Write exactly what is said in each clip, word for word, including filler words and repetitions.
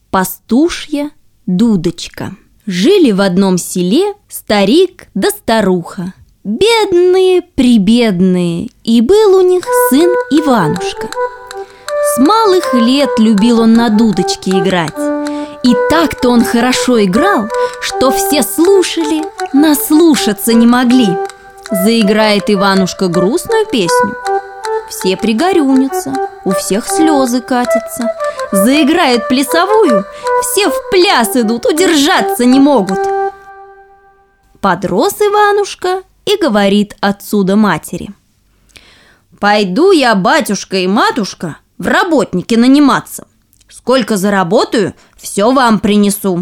Пастушья дудочка. Жили в одном селе старик да старуха. Бедные-прибедные, и был у них сын Иванушка. С малых лет любил он на дудочке играть. И так-то он хорошо играл, что все слушали, наслушаться не могли. Заиграет Иванушка грустную песню, все пригорюнятся, у всех слезы катятся. Заиграет плясовую, все в пляс идут, удержаться не могут. Подрос Иванушка и говорит отцу да матери: «Пойду я, батюшка и матушка, в работники наниматься. Сколько заработаю, все вам принесу».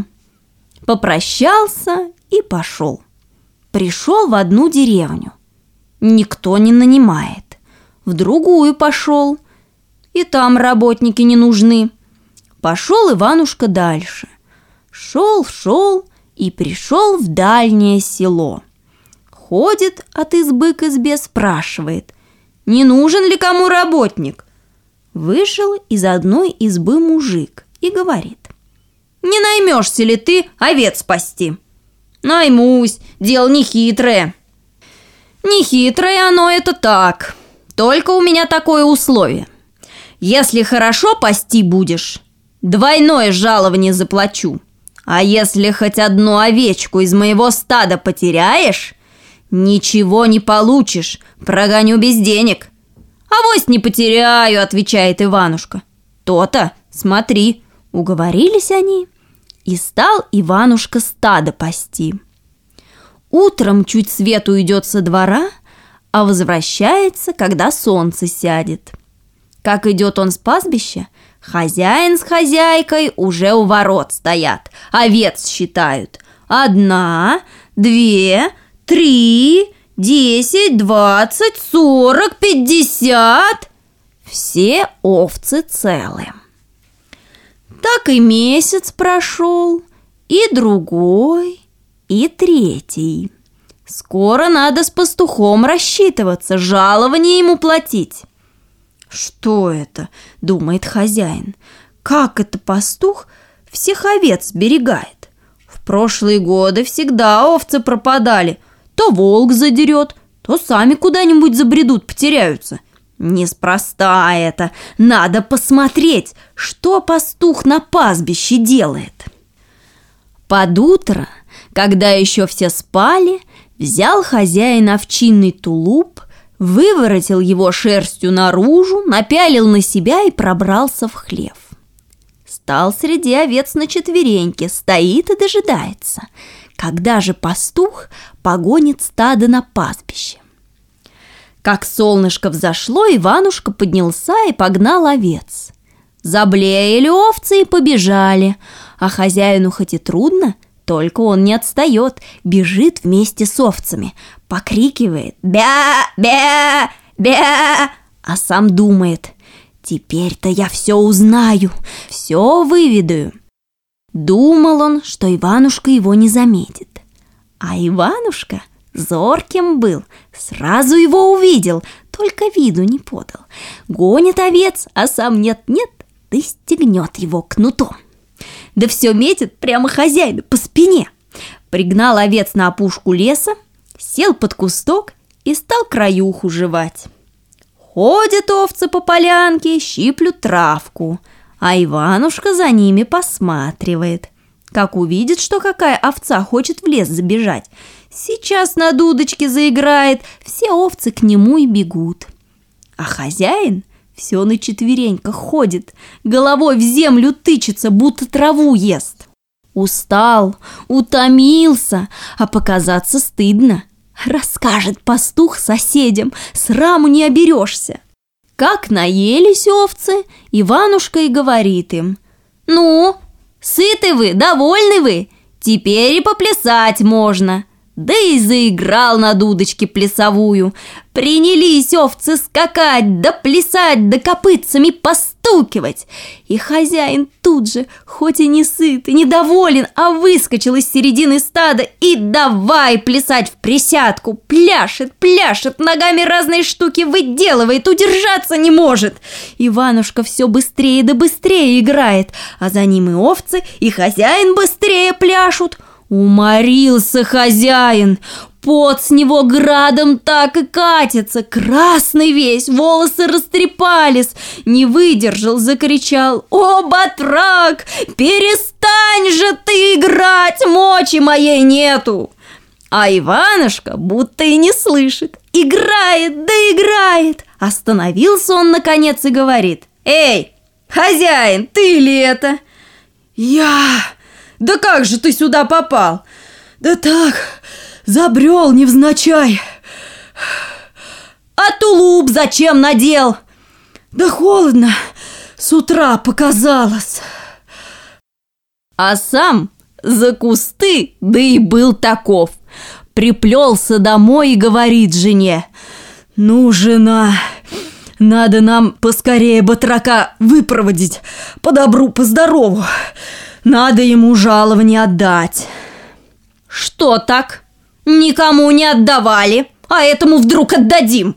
Попрощался и пошел. Пришел в одну деревню. Никто не нанимает. В другую пошел. И там работники не нужны. Пошел Иванушка дальше. Шел, шел и пришел в дальнее село. Ходит от избы к избе, спрашивает: не нужен ли кому работник? Вышел из одной избы мужик и говорит: не наймешься ли ты овец пасти? Наймусь, дело нехитрое. Нехитрое оно это так. Только у меня такое условие: если хорошо пасти будешь, двойное жалование заплачу. А если хоть одну овечку из моего стада потеряешь, ничего не получишь, прогоню без денег. Авось не потеряю, отвечает Иванушка. То-то, смотри. Уговорились они, и стал Иванушка стадо пасти. Утром чуть свет уйдет со двора, а возвращается, когда солнце сядет. Как идет он с пастбища, хозяин с хозяйкой уже у ворот стоят, овец считают. Одна, две, три, десять, двадцать, сорок, пятьдесят. Все овцы целы. Так и месяц прошел, и другой, и третий. Скоро надо с пастухом рассчитываться, жалование ему платить. «Что это?» – думает хозяин. «Как это пастух всех овец сберегает? В прошлые годы всегда овцы пропадали. То волк задерет, то сами куда-нибудь забредут, потеряются. Неспроста это. Надо посмотреть, что пастух на пастбище делает». Под утро, когда еще все спали, взял хозяин овчинный тулуп, выворотил его шерстью наружу, напялил на себя и пробрался в хлев. Стал среди овец на четвереньке, стоит и дожидается, когда же пастух погонит стадо на пастбище. Как солнышко взошло, Иванушка поднялся и погнал овец. Заблеяли овцы и побежали, а хозяину хоть и трудно, только он не отстает, бежит вместе с овцами, покрикивает «Бя! Бя! Бя!», а сам думает: теперь-то я все узнаю, все выведаю. Думал он, что Иванушка его не заметит. А Иванушка зорким был, сразу его увидел, только виду не подал. Гонит овец, а сам нет-нет, да стегнет его кнутом. Да все метит прямо хозяину по спине. Пригнал овец на опушку леса, сел под кусток и стал краюху жевать. Ходят овцы по полянке, щиплют травку, а Иванушка за ними посматривает. Как увидит, что какая овца хочет в лес забежать, сейчас на дудочке заиграет, все овцы к нему и бегут. А хозяин все на четвереньках ходит, головой в землю тычется, будто траву ест. Устал, утомился, а показаться стыдно. Расскажет пастух соседям, сраму не оберешься. Как наелись овцы, Иванушка и говорит им: «Ну, сыты вы, довольны вы? Теперь и поплясать можно. да и заиграл на дудочке плясовую. Принялись овцы скакать, да плясать, да копытцами постукивать. И хозяин тут же, хоть и не сыт и недоволен, а выскочил из середины стада и давай плясать в присядку. Пляшет, пляшет, ногами разные штуки выделывает, удержаться не может. Иванушка все быстрее да быстрее играет, а за ним и овцы, и хозяин быстрее пляшут. Уморился хозяин, пот с него градом так и катится, красный весь, волосы растрепались, не выдержал, закричал: «О, батрак, перестань же ты играть, мочи моей нету!» А Иванушка будто и не слышит, играет да играет. Остановился он наконец и говорит: «Эй, хозяин, ты ли это?» «Я... Да как же ты сюда попал?» «Да так, забрел невзначай». «А тулуп зачем надел?» «Да холодно, с утра показалось». А сам за кусты, да и был таков. Приплелся домой и говорит жене: «Ну, жена, надо нам поскорее батрака выпроводить, по добру, по здорову. Надо ему жалование отдать». «Что так? Никому не отдавали, а этому вдруг отдадим?»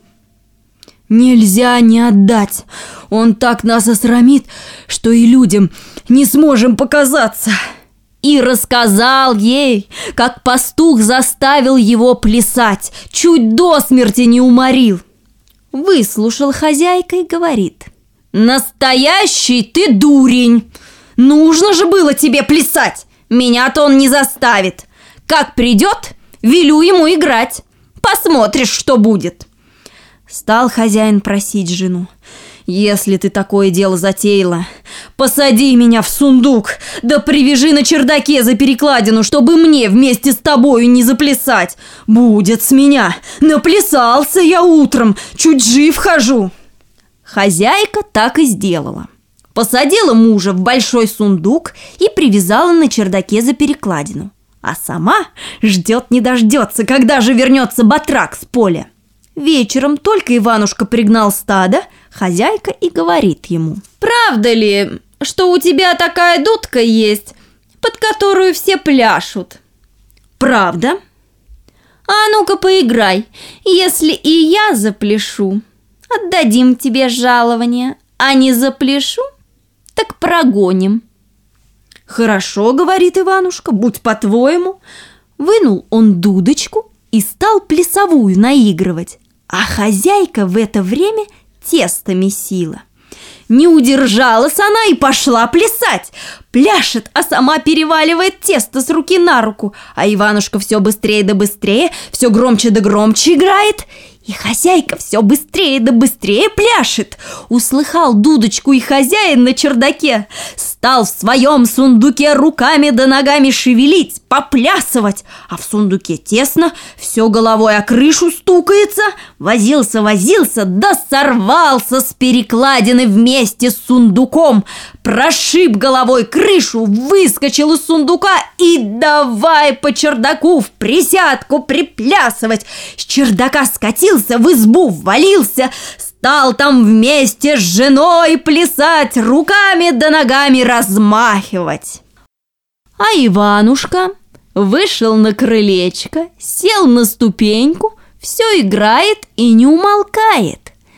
«Нельзя не отдать. Он так нас осрамит, что и людям не сможем показаться». И рассказал ей, как пастух заставил его плясать, чуть до смерти не уморил. Выслушал хозяйка и говорит: «Настоящий ты дурень! Нужно же было тебе плясать! Меня-то он не заставит! Как придет, велю ему играть! Посмотришь, что будет!» Стал хозяин просить жену: «Если ты такое дело затеяла, посади меня в сундук, да привяжи на чердаке за перекладину, чтобы мне вместе с тобою не заплясать. Будет с меня! Наплясался я утром, чуть жив хожу!» Хозяйка так и сделала. Посадила мужа в большой сундук и привязала на чердаке за перекладину. А сама ждет не дождется, когда же вернется батрак с поля. Вечером только Иванушка пригнал стадо, хозяйка и говорит ему: «Правда ли, что у тебя такая дудка есть, под которую все пляшут?» «Правда». «А ну-ка поиграй, если и я запляшу, отдадим тебе жалование, а не запляшу, так прогоним». «Хорошо, — говорит Иванушка, — будь по-твоему». Вынул он дудочку и стал плясовую наигрывать, а хозяйка в это время тесто месила. Не удержалась она и пошла плясать. Пляшет, а сама переваливает тесто с руки на руку, а Иванушка все быстрее да быстрее, все громче да громче играет. И хозяйка все быстрее да быстрее пляшет. Услыхал дудочку и хозяин на чердаке. Стал в своем сундуке руками да ногами шевелить, поплясывать. А в сундуке тесно, все головой о крышу стукается. Возился, возился, да сорвался с перекладины вместе с сундуком. Прошиб головой крышу, выскочил из сундука и давай по чердаку в присядку приплясывать. С чердака скатился, в избу ввалился, стал там вместе с женой плясать, руками да ногами размахивать. А Иванушка вышел на крылечко, сел на ступеньку, все играет и не умолкает.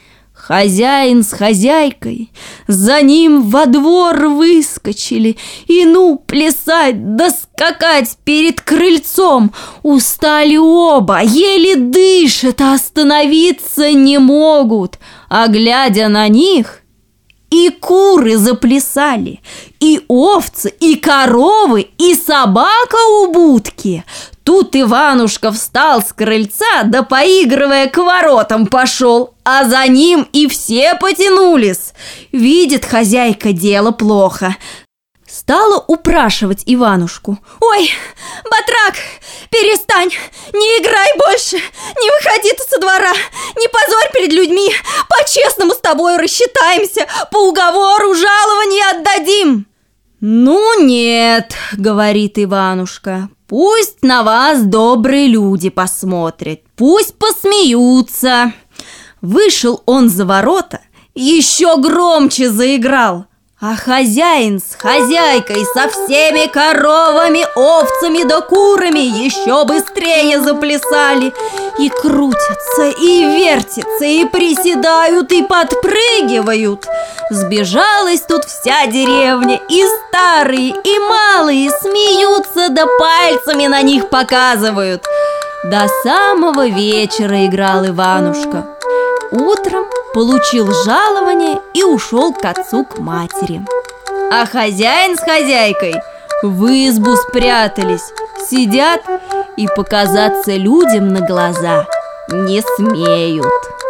Хозяин с хозяйкой за ним во двор выскочили, и ну плясать да скакать перед крыльцом. Устали оба, еле дышат, а остановиться не могут. А глядя на них, и куры заплясали, и овцы, и коровы, и собака у будки. Тут Иванушка встал с крыльца, да, поигрывая, к воротам пошел, а за ним и все потянулись. Видит хозяйка, дело плохо. Стала упрашивать Иванушку: «Ой, батрак, перестань, не играй больше, не выходи ты со двора, не позорь перед людьми, по-честному с тобой рассчитаемся, по уговору жалование отдадим». «Ну нет, — говорит Иванушка, — Пусть на вас добрые люди посмотрят, пусть посмеются. Вышел он за ворота, еще громче заиграл. А хозяин с хозяйкой, со всеми коровами, овцами да курами еще быстрее заплясали. И крутятся, и вертятся, и приседают, и подпрыгивают. Сбежалась тут вся деревня, и старые, и малые смеются, да пальцами на них показывают. До самого вечера играл Иванушка. Утром получил жалование и ушел к отцу, к матери. А хозяин с хозяйкой в избу спрятались, сидят и показаться людям на глаза не смеют.